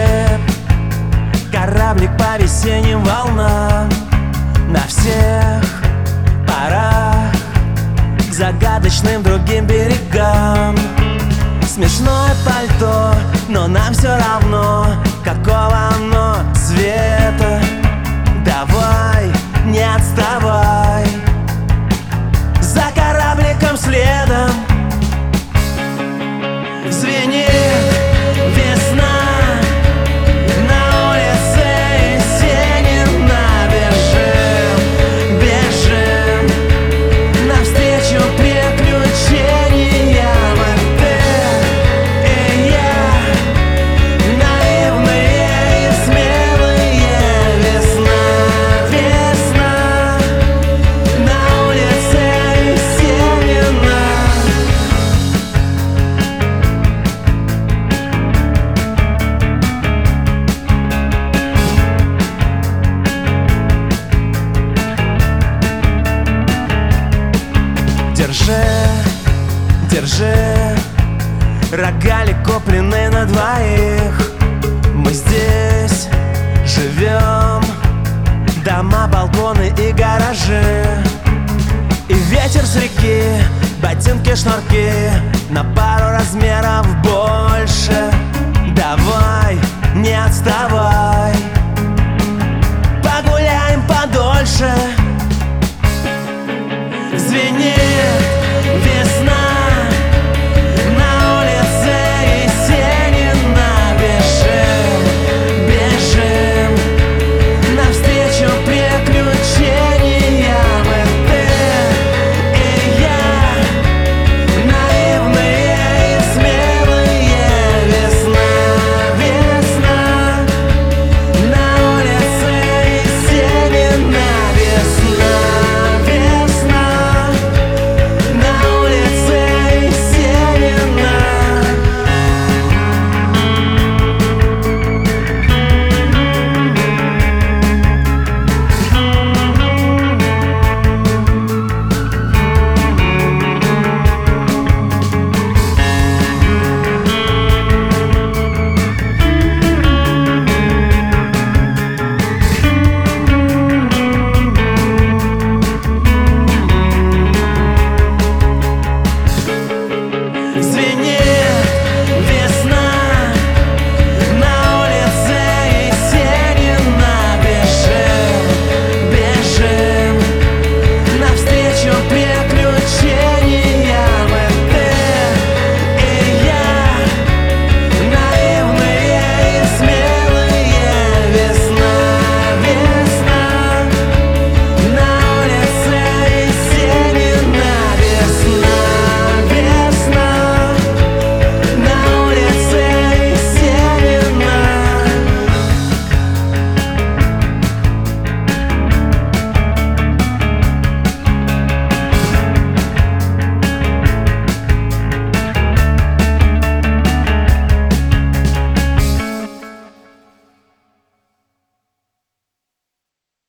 кораблик по весенним волнам, на всех парах к загадочным другим берегам. Смешное пальто, но нам все равно, какого оно цвета. Давай, не отставай, за корабликом следом. Звенит весна, на улице Есенина. Бежим, бежим навстречу приключениям. Ты и я, наивные и смелые. Весна, весна, на улице Есенина. Держи, держи, рогалик купленный на двоих. Мы здесь живем, дома, балконы и гаражи. И ветер с реки, ботинки, шнурки на пару размеров больше. Давай,